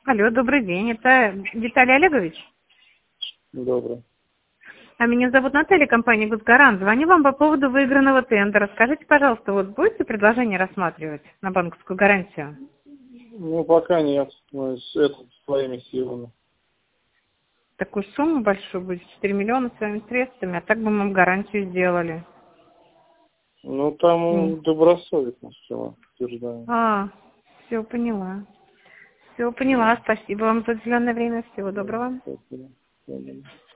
Алло, добрый день. Это Виталий Олегович? Добрый. А меня зовут Наталья, компания «Госгарант». Звоню вам по поводу выигранного тендера. Скажите, пожалуйста, вот будете предложение рассматривать на банковскую гарантию? Ну, пока нет. Мы это своими силами. Такую сумму большую будет, 4 миллиона своими средствами, а так бы мы вам гарантию сделали. Ну, там добросовестно все утверждаем. Все поняла. Все поняла. Спасибо вам за уделенное время. Всего доброго. Спасибо.